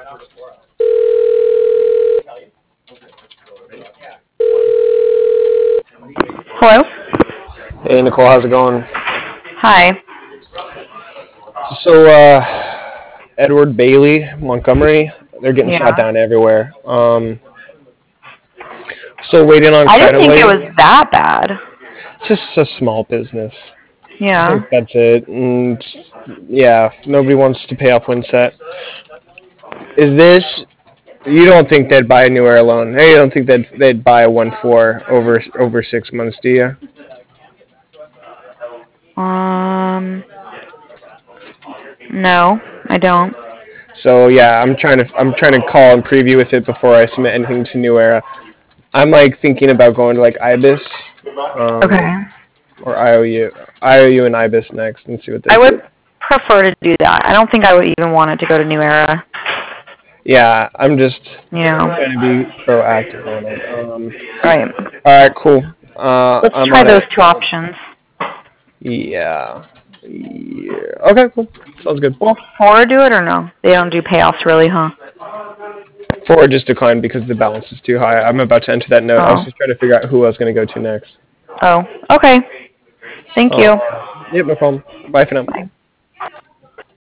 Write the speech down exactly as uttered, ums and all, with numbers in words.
Hello? Hey, Nicole, how's it going? Hi. So, uh, Edward Bailey, Montgomery, they're getting Yeah. shot down everywhere. Um, still waiting on I didn't credit think it wave. was that bad. It's just a small business. I Yeah. think that's it. And, yeah, nobody wants to pay off Windset. Is this... You don't think they'd buy a New Era loan? Hey, you don't think they'd, they'd buy a one four over over six months, do you? Um, no, I don't. So yeah, I'm trying to I'm trying to call and preview with it before I submit anything to New Era. I'm like thinking about going to like IBIS, um, Okay. or I O U, I O U and IBIS next, and see what they I say. would prefer to do that. I don't think I would even want it to go to New Era. Yeah, I'm just You know. trying to be proactive on it. Um, Right. all right, cool. Uh, Let's I'm try on those it. two options. Yeah. Yeah. Okay, cool. Sounds good. Will Ford do it or no? They don't do payoffs really, huh? Forward just declined because the balance is too high. I'm about to enter that note. I was Oh. just trying to figure out who I was going to go to next. Oh. Okay. Thank you. Uh, yep, no problem. Bye for now. Bye.